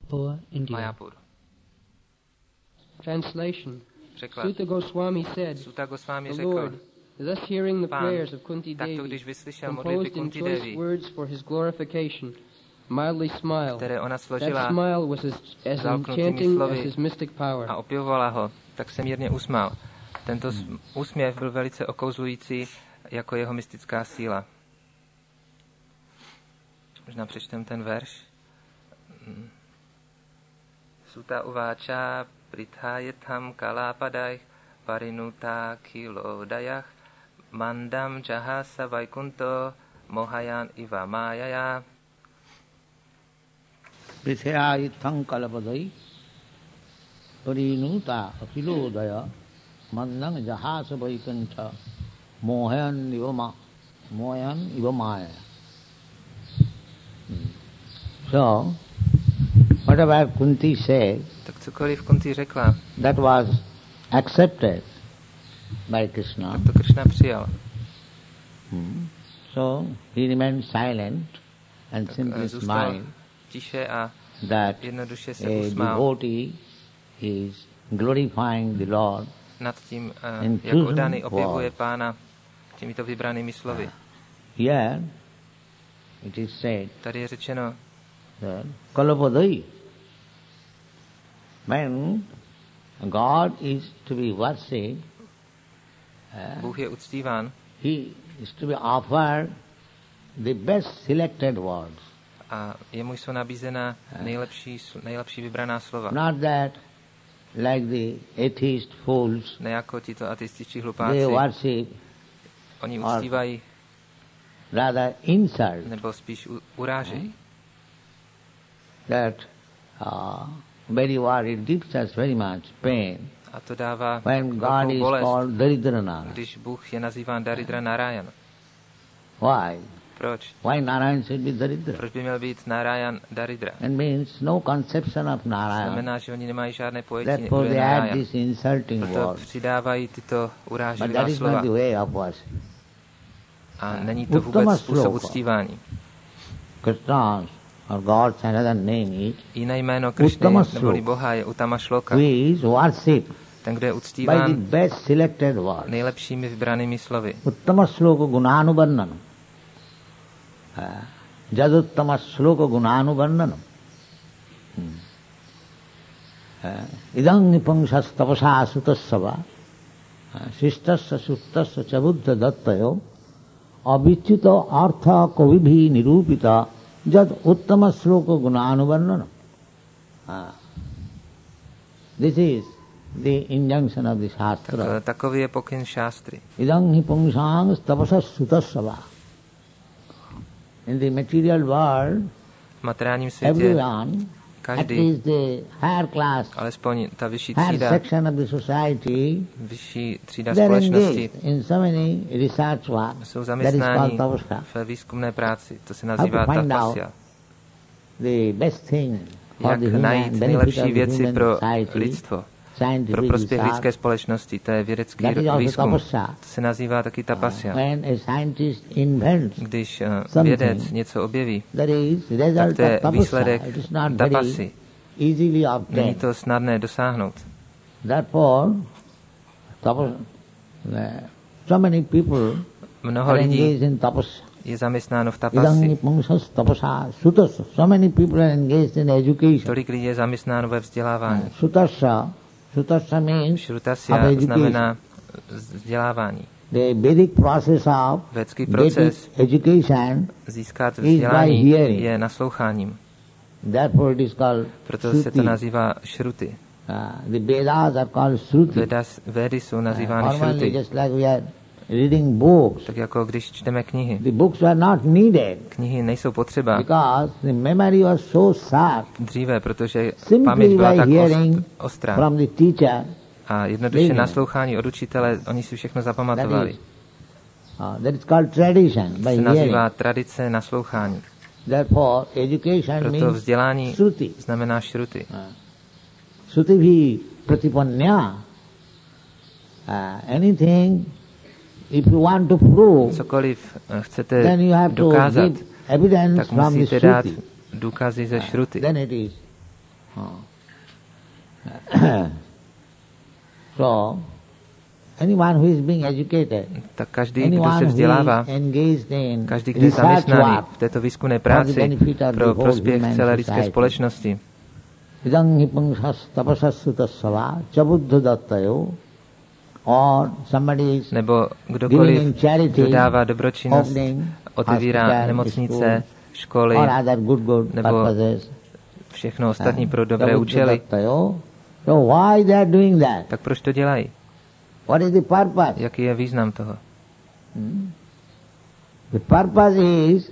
Goa, India. Mayapur. Translation. Překlad. Sutta Goswami said, Sutta Goswami the řekl, Lord, thus hearing the Pán, prayers of Kunti takto Devi, když vyslyšel modlitby composed in Kunti choice Devi, words for his glorification, mildly smiled. které ona That složila smile was as zalknutými enchanting as slovy his mystic power. a opěvovala ho, tak se mírně usmál. Tento úsměv byl velice okouzlující jako jeho mystická síla. Možná přečtem ten verš. Sutta uváča prithayetam kalapadaj parinuta kilodayah mandam jahasa vaikunto mohayan iva mayaya. Prithayetam kalapadaj parinuta kilodayah mandam jahasa vaikunto mohayan iva maya. So, whatever Kunti said, tak cokoliv Kunti řekla, that was accepted by Krishna. tak to Krishna přijal. So he remained silent and simply smiled tiše a that jednoduše se a usmál devotee is glorifying the Lord nad tím, in jak oddaný chosen objevuje words. Pána těmito vybranými slovy. Here it is said Tady je řečeno, that Kalapadai, when God is to be worshipped, Bůh je uctíván he is to be offered the best selected words. a jemu jsou nabízena nejlepší vybraná slova. Not that like the atheist fools, Ne jako tito ateističtí they hlupáci. worship Oni uctívají, rather insult nebo spíš urážejí. that very what it gives us very much pain A to dává when God velkou is bolest, called Daridrana. když Bůh je nazýván Daridra Narayan. Why? Proč? Why Narayan should be Daridra? Proč by měl být Narayan Daridra? It means no conception of Narayan. Znamená, že oni nemají žádné pojetí Therefore they add Narayan. this insulting Proto word. přidávají tyto But urážlivá that is slova. not the way of worship. A není to Uttama vůbec způsob sloka. uctívání. Krishna's or God's another name is Jiné jméno Krišny, Uttama neboli sloka. Boha, je Uttama Shloka. who is worshipped Ten, kdo je by the uctíván best selected words. nejlepšími vybranými slovy. Uttama sloka gunanuvarnanam. Jaduttama sloka gunanuvarnanam. Idang nipangshas tapasa sutasava shistasya suttasya chabuddha dattayo avichita artha kavibhi nirupita jad uttama sloka gunanuvarnanam. This is the injunction of the Shastra. Takový je pokyn šástry. Idang nipangshang tapasa sutasava. In the material world, V materiálním světě everyone, at každý, least the higher class, alespoň ta vyšší higher třída, section of the society, vyšší třída they are společnosti engaged in so many research work. jsou That is called zaměstnáni tapasya. v výzkumné práci. To se How nazývá to find out tapasya. the best thing for Jak the human najít benefit nejlepší of the věci human pro society, lidstvo, pro scientific prospěch lidské research. společnosti. To je vědecký That is also výzkum. tapasya. To se nazývá taky tapasya. When a scientist invents, Když something, vědec něco objeví, that is tak result to je of tapasya. výsledek It is not tapasy. very easily Není obtained. to snadné dosáhnout. Therefore, so many people Mnoho are lidí engaged in tapasya. je zaměstnáno v Idang tapasy. nipangshas tapasa sutasya. So many people are engaged in education. Tolik lidí je zaměstnáno ve vzdělávání. Sutasya means of Shrutasya education. znamená vzdělávání. The Vedic process of Védský getting proces education, získat by vzdělání hearing. je nasloucháním. therefore it is called Proto se to Shruti. nazývá šruty. The Vedas are called Shruti. Védy jsou nazývány Normally, šruty. just like we are reading books, Tak jako když čteme knihy. the books were not needed Knihy nejsou potřeba because the memory was so sharp. dříve, protože Simply paměť byla by tak hearing ostrá. from the teacher, A jednoduše living. naslouchání od učitele, oni si všechno zapamatovali. that is called tradition, by To se hearing. nazývá tradice naslouchání. Therefore, education Proto means vzdělání Shruti. znamená šruty. Sruti pratipanya. Anything, if you want to prove, Cokoliv then chcete you have to dokázat, give evidence tak from the musíte dát Shruti. důkazy ze šruty. Then it is So, anyone who is being educated, Tak každý, kdo se anyone who vzdělává, is engaged in každý, kdo je research zaměstnaný work, v této výzkumné práci pro prospěch celé lidské společnosti, idang hipungsas tapasasutasava chabuddha dattayo, or somebody is nebo giving kdokoliv, in charity, kdo dává dobročinnost, opening otevírá hospital, nemocnice, školy, or other good nebo purposes, všechno ostatní pro dobré chabuddha účely, dattayo. So why they are doing that? tak proč to dělají? What is the purpose? Jaký je význam toho? The purpose is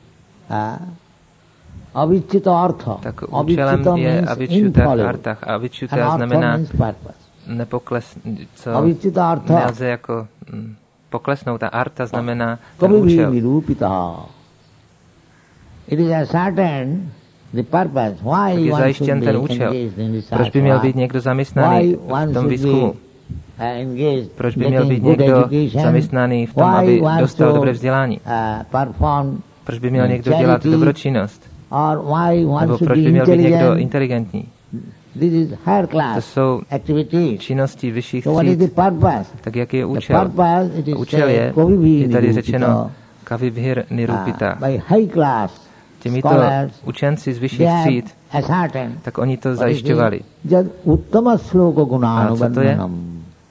avichita artha. Tak účelem je means avichuta infallible. artach. A And avichuta artha znamená means purpose. nepokles, co Avichita artha nelze jako poklesnout. A arta znamená ten kavivi účel. nirupitaha. It is ascertained the purpose. Tak Why je one zajištěn should ten be účel. engaged in Proč research by měl work? být někdo zaměstnaný Why v one tom should výzkumu? be engaged Proč by měl getting být good někdo education? zaměstnaný v tom, Why aby one dostal should, dobré vzdělání? perform Proč by měl někdo charity? dělat dobročinnost? Or why one Nebo should proč be by měl být někdo intelligent? inteligentní? This is higher To class jsou activities. činnosti vyšších So what is the tříd. purpose? Tak jaký je The účel? purpose, it is Účel je, Kovivi je tady Nirupita, řečeno Kavibhir Nirupita. by high class Těmito scholars, učenci z they vyšších have tříd, ascertained tak oni to what is zajišťovali. the jad uttama sloka A co to je? gunanubandhanam.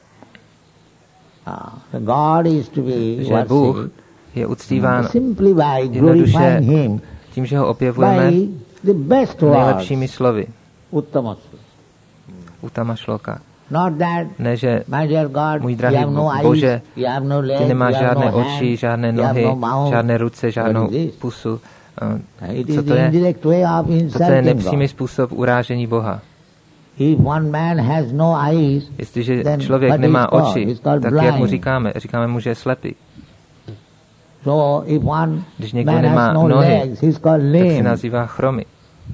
God is to be Že Bůh worshipped je uctíván simply by jednoduše glorifying Him tím, že ho objevujeme by the best words, nejlepšími slovy. uttama sloka. Utama šloka. Not that, Ne, že my dear God, můj you drahý have no eyes, Bože, you have no legs, ty nemáš you have žádné no oči, hands, žádné you have nohy, no mouth. žádné ruce, žádnou What is this? pusu. It Co is to the je? indirect way of Toto je insulting nepřímý God. způsob urážení Boha. If one man has no eyes, Jestliže then člověk what nemá is called? oči, He's called tak jak mu blind. říkáme? Říkáme mu, že je slepý. So if one Když někdo man nemá has no nohy, legs, he's called tak se lame. nazývá chromy.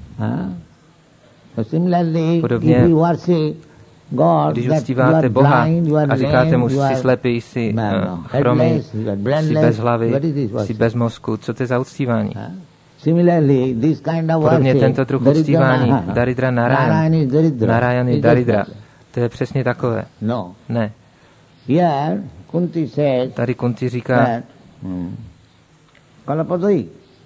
So similarly, Podobně, if you worship God, Když that you are uctíváte Boha blind, you are a říkáte mu, lame, you jsi are slepý, jsi chromý, headless, you are jsi brainless, bez hlavy, what is this jsi worship? bez mozku, co to je za uctívání? Similarly, this kind of Podobně worship, tento druh Daridra uctívání, Narayan. Daridra Narayan Narayan, is Daridra. Narayan je Is Daridra. that To je přesně takové. No. Ne. Here, Kunti says Tady Kunti říká, that Kalapadai.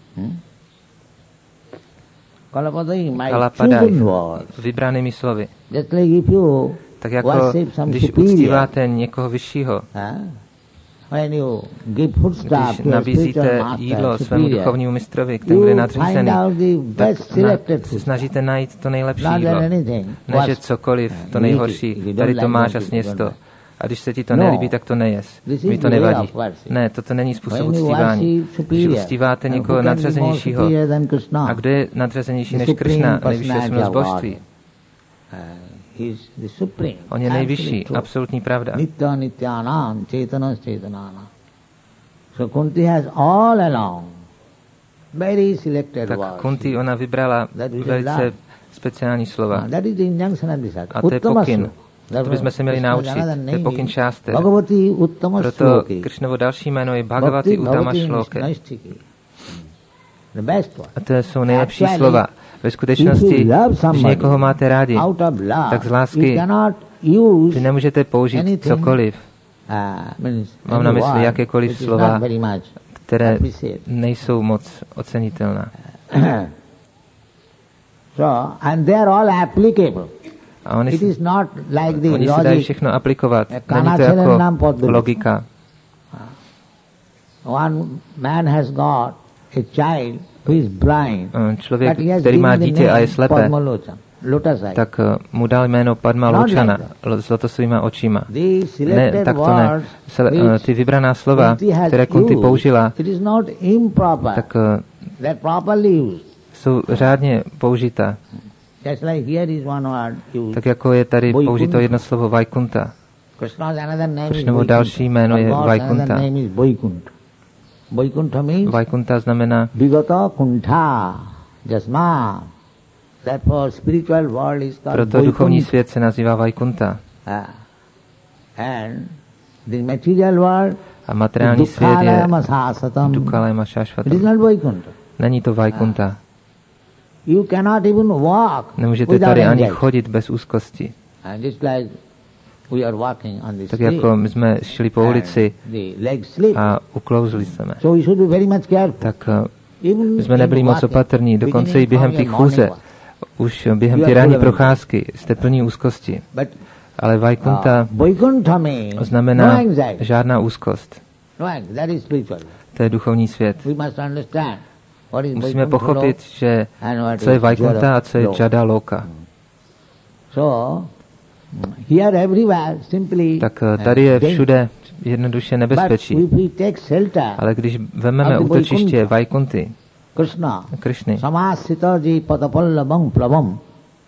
Kalapadai, my Kalapadai, chosen words. vybranými slovy. Just like if you Tak jako worship some když superior, uctíváte někoho vyššího, when you give foodstuff když to a nabízíte spiritual jídlo master, svému superior, duchovnímu mistrovi, ten bude you nadřízený, find out the best tak selected se food. snažíte najít to nejlepší Not jídlo. that anything. Ne, že Worst. cokoliv, to Eat nejhorší. it. If you don't Tady to like máš that, a you sněz don't to. like. A když se ti to No. nelíbí, tak to nejes. This Mi is to the way nevadí. of worship. Ne, toto není způsob When you uctívání. worship Když superior, uctíváte who někoho can be more nadřazenějšího, superior than Krishna? a kdo je nadřazenější The než supreme Krishna, nejvyšší personality osobnost of God. božství? He is the supreme. On je nejvyšší, Absolute truth. absolutní pravda. Nitya Nityanam, Chaitana Chaitanana. So Kunti has all along very selected Tak words. Kunti, ona vybrala That we should velice learn. speciální slova. That is the injunction of this. A to je Uttama pokyn. sloka. To bychom se měli Krishna's naučit. another To je name pokyn is šáster. Bhagavati Uttama Proto Shloki. Krishnovo další jméno je Bhagavati Uttama Shloke. Naistiki. The best one. A to jsou nejlepší Actually, slova. Ve skutečnosti, if you love když somebody někoho máte rádi, out of love, tak z you lásky cannot use vy nemůžete použít anything, cokoliv. means Mám na any mysli word jakékoliv which is slova, not very much které appreciated. nejsou moc ocenitelná. So, and they are all applicable. A oni, It is not like the oni se dají logic. všechno aplikovat. Není to Kanachelem nám jako podle. logika. One man has got a child who is blind, Člověk, but he has který má given the dítě a je name slepé, Padmalochan, lotus eye. tak mu dal jméno Padma Not Lochana, like s lotosovýma očima. The Ne, selected tak to ne. words Ty vybraná slova, Kunti has které Kunti used, použila, it is not improper. tak They're properly used. jsou řádně použita. Just like here is one word used. Tak jako je tady Vaikuntha. použito jedno slovo Vaikunta. Krishna's another name is Krishnovo Vaikuntha. další jméno je God's Vaikuntha. another name is Vaikuntha. Vaikuntha means Vaikunta znamená Vigata Kuntha, Jasma. Therefore spiritual world is called proto duchovní Vaikuntha. svět se nazývá Vaikunta. And the material world, A materiální svět je Dukhalaya Sasatam. Dukhalema It is Shashvatam. not Vaikuntha. Není to Vaikunta. You cannot even walk Nemůžete without tady ani anxiety. chodit bez úzkosti. And it's like we are walking on the Tak street. jako my jsme šli po ulici and the legs slip. a uklouzli jsme. So we should be very much careful. Tak Even my jsme nebyli in moc walking, opatrní, dokonce i beginning během from té your chůze, morning walk. už během You té are ranní full of procházky jste plní úzkosti. But Ale Vaikuntha Vaikuntha means no znamená anxiety. žádná úzkost. No anxiety. That is spiritual. To je duchovní svět. We must understand what is Musíme Vaikuntha pochopit, že and what co je is Vaikuntha a co je Jada Jada Loka. So here everywhere simply Tak tady je danger. všude jednoduše But nebezpečí. if we take shelter Ale když vezmeme of the útočiště Vaikunty, Krishna, Krišny, samasitaji patapallabam plabam,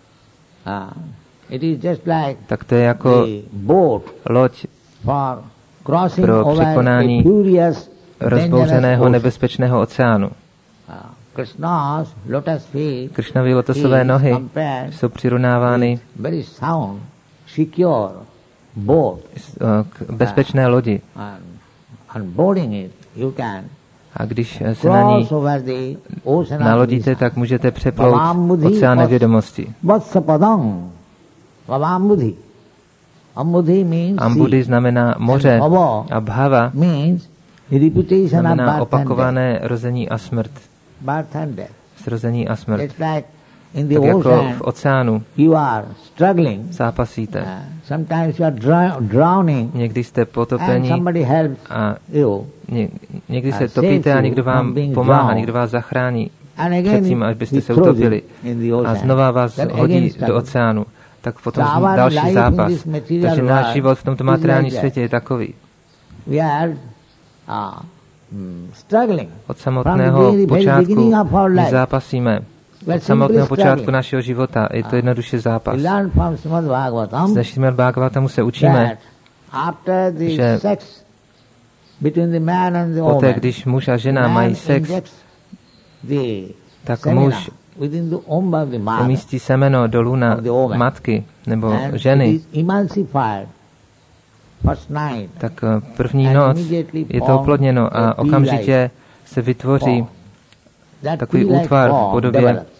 it is just like tak to je jako a boat loď for crossing pro over překonání a furious, rozbouřeného dangerous nebezpečného oceánu. ocean. Krishna's lotus feet Krišnovy lotosové is nohy compared jsou přirovnávány very sound, secure boat, k bezpečné lodi. and boarding it you can A když se na ní cross over the ocean nalodíte, tak můžete přeplout oceán nevědomosti. Vatsapadam, Vavambudhi. Ambudhi means Ambudhi sea. znamená moře And bhava a bhava means repetition of znamená birth and death. opakované rození a smrt. Birth and death. Zrození a smrt. It's like in the Tak jako ocean v oceánu you are struggling. zápasíte. Sometimes you are drowning Někdy jste and potopeni somebody helps a you. někdy se saves topíte a you někdo from vám being pomáhá, drowned. někdo vás zachrání And again předtím, až byste he se throws utopili. it in the A ocean. znova vás Then hodí again do struggle. oceánu. Tak potom So our další life in zápas. this material Takže náš world život v tomto is materiálním like that. světě je takový. We are struggling. Od samotného very počátku beginning of our my life. zápasíme. We are Od samotného simply počátku struggling. našeho života je to jednoduše zápas. We learn from Srimad Bhagavatam Z Srimad Bhagavatamu se učíme, that after the že sex between the man and the poté, woman, když muž a žena man mají sex, injects the tak semina muž within the womb of the mother, umístí semeno do luna of the woman. matky nebo and it ženy, is emulsified first night. tak první And noc immediately je to form oplodněno a a okamžitě se vytvoří That takový pea-like útvar v form podobě develops.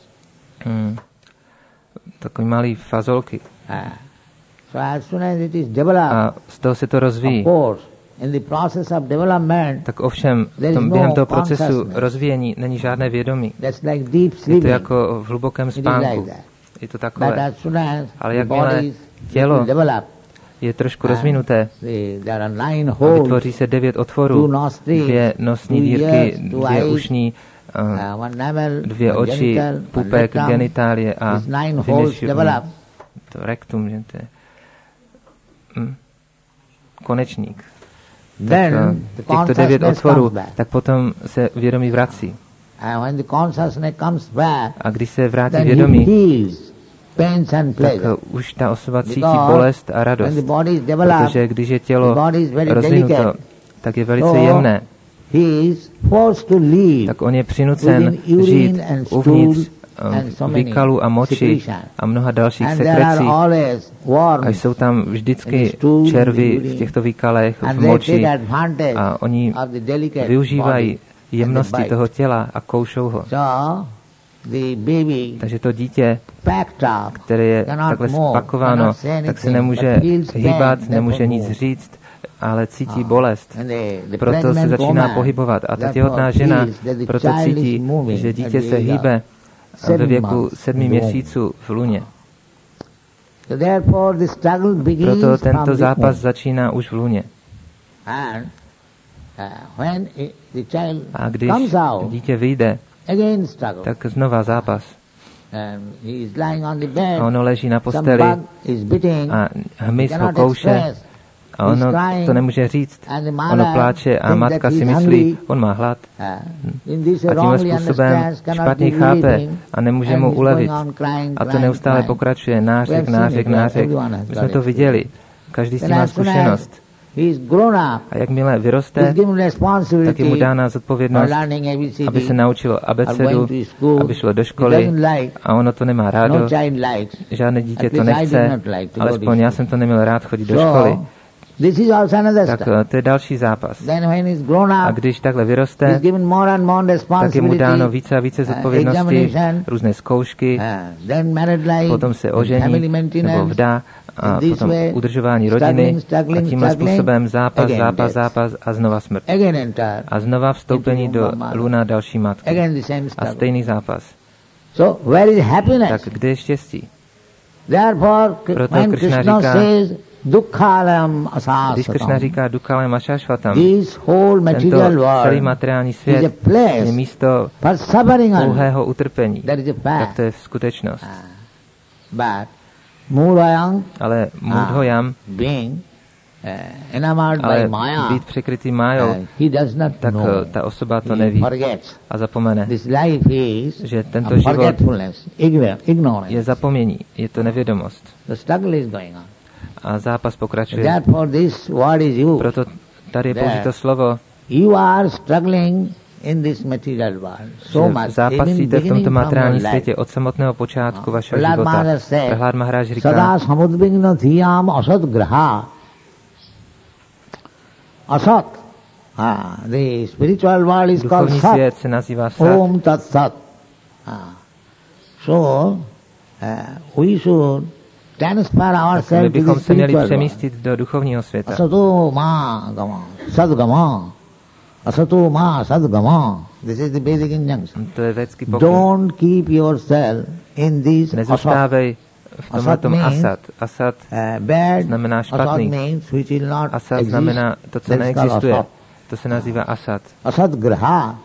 takový malý fazolky. So as soon as it is developed, A z toho se to of rozvíjí. course, in the process of development, Tak ovšem there v tom, is během no toho procesu consciousness. rozvíjení není žádné vědomí. That's like deep Je to sleeping. jako v hlubokém It is like spánku. that. Je to But takové. as soon as Ale the jakmile body is tělo developed, je trošku rozvinuté, there are 9 a holes, vytvoří se 9 two otvorů, nostrils, 2 nosní 2 dírky, ears, 2 2 eyes, ušní, one navel, 2 one oči, genital, one pupek, rectum. genitálie a These 9 holes vyněšují develop. to rektum, že to je konečník. Then the Těchto 9 consciousness otvorů, comes back. tak potom se vědomí vrací. And when the consciousness comes back, A když se vrátí then he vědomí, feels pains and tak pleasure. už ta osoba cítí Because bolest a when radost. the body is developed, Protože když je the tělo body is very rozvinuto, delicate. tak je velice So, jemné. He is forced to live Tak on je přinucen within žít urine and uvnitř stool and so many výkalu a moči secretions. a mnoha dalších And there are sekrecí. always A worms, jsou tam in the vždycky stool, in the červy urine. v těchto výkalech, and v they moči. take advantage A oni of the delicate využívají body jemnosti and the toho bite. těla a koušou ho. So the baby Takže to dítě, packed up, které je cannot takhle move, spakováno, cannot say tak se anything, nemůže but feels pain, hýbat, therefore nemůže nic move. říct, ale cítí bolest. And the Proto se pregnant začíná woman, pohybovat. A ta therefore těhotná žena feels that the proto child is cítí, moving že at dítě the se age of hýbe ve 7 věku months 7 in the womb. měsíců v luně. So therefore the struggle begins Proto from tento the zápas womb. začíná už v luně. And when the child A když comes out, dítě vyjde, again struggle. tak znova zápas. And he is lying on the bed. A ono leží na Some posteli bug is biting. a hmyz he ho cannot kouše express. a ono to nemůže říct. Ono pláče a matka si myslí, on má hlad. In this A tímhle wrongly způsobem understands, cannot špatně be chápe relieving, a nemůže and mu he's ulevit. going on crying, A to crying, neustále crying. pokračuje, We nářek, have seen nářek, it, nářek. everyone has My got jsme to it. viděli. Každý s tím Then má as soon as zkušenost. he is grown up, A jakmile he vyroste, is given tak je mu responsibility dána for zodpovědnost, learning ABCD, aby se naučilo or abecedu, going to school. aby šlo do He školy doesn't like, a ono to nemá rádo. no child likes. Žádné dítě At to least I did nechce, not like to go to alespoň já school. jsem to neměl rád chodit do So, školy. This is also another tak step. to je další zápas. Then when he's grown A up, když takhle he's vyroste, given more and more tak je mu dáno responsibility, více a více zodpovědnosti, examination, různé zkoušky, then married life, potom se family ožení nebo maintenance, vdá a in this potom way, udržování rodiny a tímhle způsobem zápas, again zápas, death. zápas a znova smrt. again enter, A znova vstoupení do luna další matky. again the same A struggle. stejný zápas. So where is happiness? Tak kde je štěstí? Therefore, Proto when Krishna Krishna říká- says, Dukkhalayam Když Krishna asasatam, říká Dukkhalem Ašašvatam, this whole tento material celý world materiální is a svět je place místo for suffering only. pouhého utrpení. That is a Tak fact. to je skutečnost. But Mudayam, Ale Mudhoyam, being enamored by ale Maya, být překrytý májou, he does not tak know. ta osoba to He neví forgets. a zapomene, This life is že tento a život forgetfulness, ignorance. je zapomnění, je to nevědomost. The struggle is going on. A zápas pokračuje. Therefore, this word is used. Proto tady je použito slovo, You are struggling in this material world so že much. zápasíte v tomto from materiálním your světě life. od samotného počátku vašeho Prahlad života. Maharaj said, Prahlad Maharaj říká, Sada samudvigna dhiyam asat graha. Asat. The spiritual world is called duchovní Sat. svět se nazývá Sat. Om Tat Sat. So, we should transfer Tak my ourselves to bychom the se měli spiritual world. přemístit do duchovního světa. Asato ma gama, sadgama. Asato ma sadgama. This is the basic injunction. To je védský pokyn. Don't keep yourself in this asat. Nezůstávej v tomhletom Asat means- asat. Asat Bad znamená asat špatný. means which will not Asat exist. znamená to, co That is called neexistuje. asat. To se nazývá asat. Asat graha.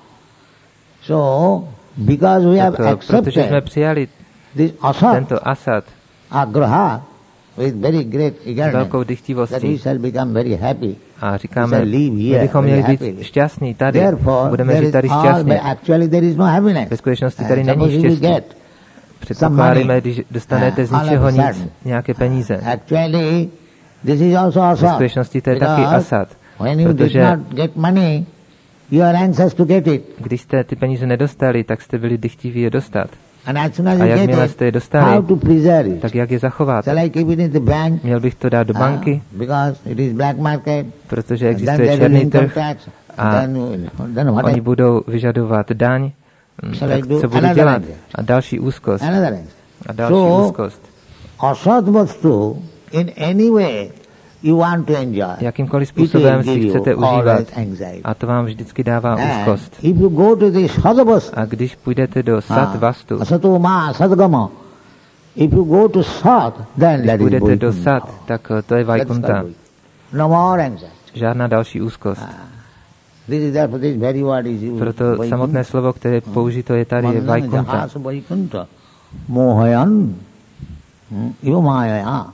So, because we have Tak, protože jsme accepted přijali this asat, tento asat graha, with very great s eagerness, velkou that we dychtivostí shall become very happy. a říkáme, we shall live my here bychom very měli být happily. šťastní tady, Therefore, budeme there žít tady is all, šťastně. but actually there is no happiness. Ve skutečnosti tady není Suppose you štěstí. get Předpokládáme, když dostanete z all of ničeho a nic sudden. nějaké peníze. Actually, this is also Ve asat. skutečnosti to je taky Because asat, when you did protože not get money, you are anxious to get it. když jste ty peníze nedostali, tak jste byli dychtiví je dostat. And as soon as A you jakmile get jste je it, dostali, how to preserve it? tak jak je zachovat? Shall I keep it in the bank? Měl bych to dát do banky, Because it is black market. protože Then existuje there is černý income trh tax. a Then what oni budou vyžadovat daň, Shall I tak do co budu another dělat? idea? A další úzkost. another thing. A další So, úzkost. Asat vastu, in any way you want to enjoy, Jakýmkoliv it will způsobem give si you chcete užívat. always anxiety. A to vám vždycky dává And úzkost. if you go to the sadavastu, A když půjdete do sat vastu, asato ma sadgama, if you go to sat, then když that is půjdete do Vaikuntha. sat, tak to je That is Vaikunta. called Vaikuntha. No more anxiety. Žádná další úzkost. This is therefore this very word is used. Proto Vaikuntha. samotné slovo, které je použito je tady, je Vandana Vaikunta. jahasa Vaikuntha. Mohayan. Iva maya.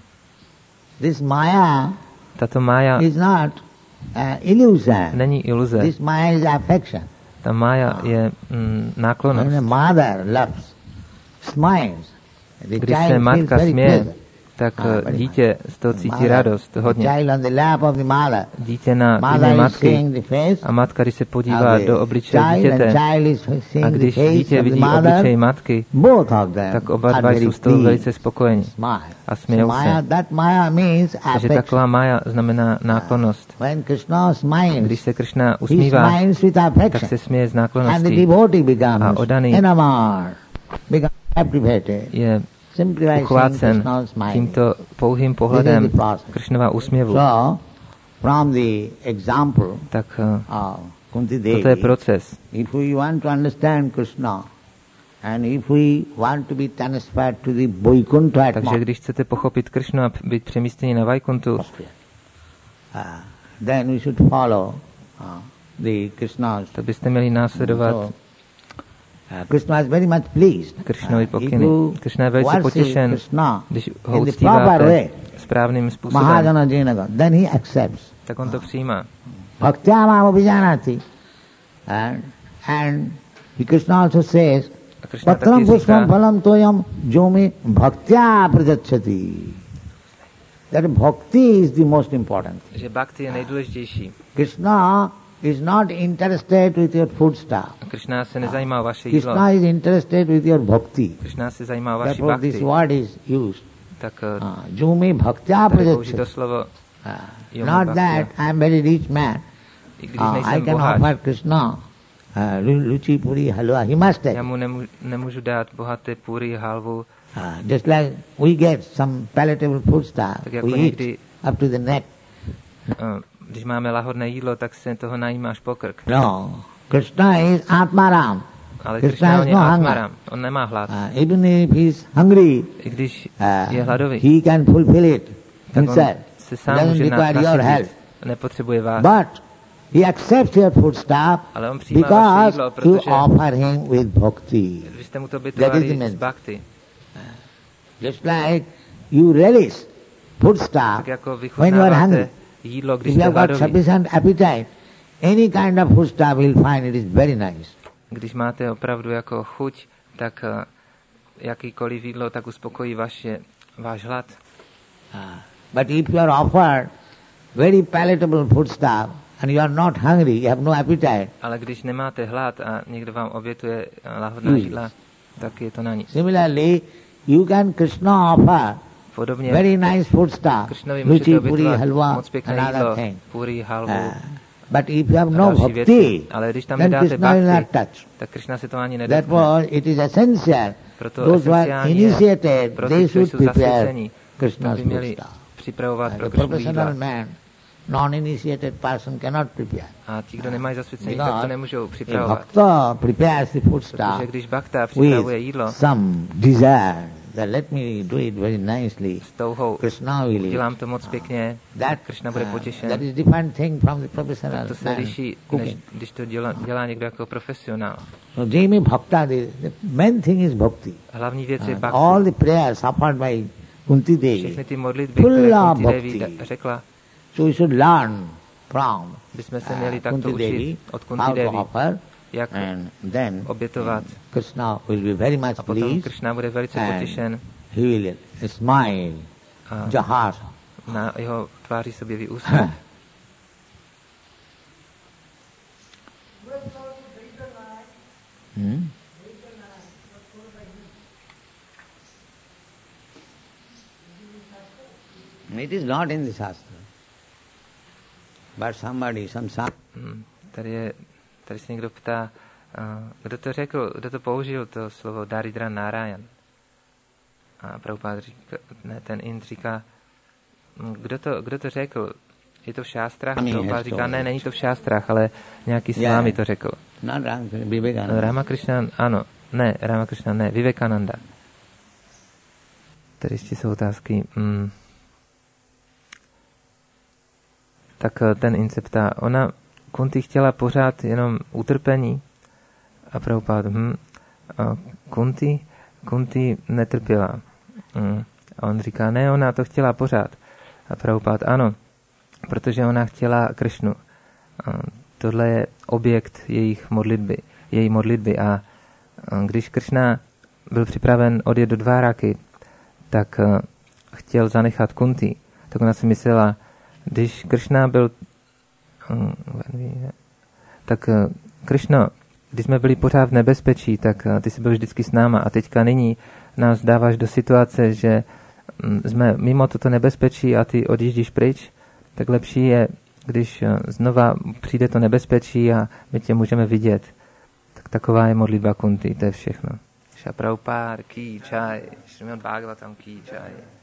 This maya Tato mája is not illusion. není iluze. This maya is affection. Ta mája je When náklonnost. a mother loves, smiles, the Když se child feels matka very směje, pleasant. tak very dítě z toho cítí Mother, radost the hodně. child on the lap of the mother. Dítě na Mother dně is matky seeing the face a matka, když se of podívá the do obličeje child, dítěte and child is a seeing the když face dítě of the vidí mother, obličej matky, both of them tak oba are dva very jsou z toho pleased. velice spokojeni Smile. a smějou Maya, se. that maya means Takže affection. taková mája znamená náklonnost. When Krishna smiles, Když se Krishna he usmívá, smiles with tak affection. se směje z And the náklonností. devotee becomes A odaný enamored, becomes captivated, Je simply by seeing uchvácen Krishna smile. tímto pouhým This pohledem is the process. Krishnova úsměvu. So, from the example Tak of Kunti toto je Devi, proces. if we want to understand Krishna, and if we want to be transferred to the Vaikuntha Takže atmosphere, když chcete pochopit Krishnu a být přemístěni na Vaikuntu, then we should follow the Krishna's. tak byste měli následovat So, Krishna is very much pleased. Krishnovy If pokyny. you Krishna je velice worship potěšen, Krishna když ho in the proper uctíváte way, správným způsobem, Mahajana Jinaga, then he accepts. tak on to přijímá. Bhaktyamam abhijanati. And Krishna also says, A Krishna Patram taky pushpam říká, phalam toyam jomi bhaktya prajachati. That bhakti is the most important. že bhakti je nejdůležitější. Krishna is not interested with your food stuff. A Krishna se nezajímá o vaše jídlo. Krishna is interested with your bhakti. Krishna se zajímá o vaši Therefore this bhakti. word is used. Tak Jomi bhaktya tady použít to prajachati. slovo Not that I am very rich man. I když I nejsem can boháč, offer Krishna luchi puri halwa. He must take. já mu nemůžu dát bohaté půry, halvu. Just like we get some palatable food stuff, Tak jako we eat někdy, up to the neck. když máme lahodné jídlo, tak se toho najíme až po krk. No, Krishna is Atmaram. Ale Krishna Krishna has on je no hunger. Atmaram, on nemá hlad. Even if he is hungry, I když je hladový, he can fulfill it tak on himself. se He sám doesn't může require your help. nasytit, nepotřebuje vás. But he accepts your food stuff Ale on přijímá vaše because jídlo, you protože offer him with bhakti. vy jste mu to That is bytovali the z meaning. bhakti. Just like you relish food stuff Tak jako when you are hungry. vychutnáváte jídlo, když If you jste have got hladový. sufficient appetite, any kind of food stuff you'll find it is very nice. Když máte opravdu jako chuť, tak jakýkoliv jídlo tak uspokojí váš hlad. But if you are offered very palatable food stuff and you are not hungry, you have no appetite, Ale když nemáte hlad a někdo vám obětuje lahodná jídla, tak je to na nic. similarly, you can Krishna offer Podobně very nice food stuff, Krishnovi luchi, můžete puri, obětovat halwa, moc pěkné and other jídlo, things. půry, halvu, But if you have a no další bhakti, věci. Ale když tam then nedáte Krishna will not bhakti, touch. tak Krishna se to ani nedotkne. Therefore, it is essential. Proto Those who are esenciální je, initiated, pro they ty, kteří should jsou prepare zasvěcení, Krishna's aby food měli stuff. připravovat pro The Krishnu jídla. professional man, non-initiated person cannot prepare. A ti, kdo nemají zasvěcení, tak to Because nemůžou if připravovat. bhakta prepares the food stuff Protože když bhakta připravuje with jídlo some desire that let me do it very nicely, s touhou, Krishna will eat. udělám to moc pěkně, That, Krishna bude that potěšen. is different thing from the professional To se man liší, než cooking. když to dělá někdo jako profesionál. So Jami Bhakta, the main thing is bhakti. Hlavní věc je All bhakti. the prayers offered by Kunti Devi, Všechny ty modlitby, full které of Kunti Devi bhakti. řekla, So we should learn from bychom se měli takto Kunti učit Devi od Kunti how to Devi, offer, jak and then obětovat. Krishna will be very much A potom pleased Krishna bude velice and potěšen he will smile, a jahas. na jeho tváři se objeví úsměv. It is not in the Shastra. But somebody, some Tady se někdo ptá, kdo to řekl, kdo to použil, to slovo Daridra Narayan. A Prabhupád říká, ne, ten Ind říká, kdo to řekl? Je to v šástrách? Prabhupád říká, ne, není to v šástrách, ale nějaký s vámi to řekl. Ramakrishna, ano, ne, Ramakrishna, ne, Vivekananda. Tady ještě jsou otázky. Tak ten Ind se ptá, ona Kunti chtěla pořád jenom utrpení a Prabhupád, Kunti netrpěla. A on říká, ne, ona to chtěla pořád. A Prabhupád, ano, protože ona chtěla Krishnu. Tohle je objekt její modlitby. A když Krishna byl připraven odjet do Dváraky, tak chtěl zanechat Kunti. Tak ona si myslela, když Krishna byl tak Krishna, když jsme byli pořád v nebezpečí, tak ty jsi byl vždycky s náma a teďka nyní nás dáváš do situace, že jsme mimo toto nebezpečí a ty odjíždíš pryč, tak lepší je, když znova přijde to nebezpečí a my tě můžeme vidět. Tak taková je modlitba Kunti, to je všechno. Prabhupád, Ki Jai, Srimad Bhagavatam Ki Jai.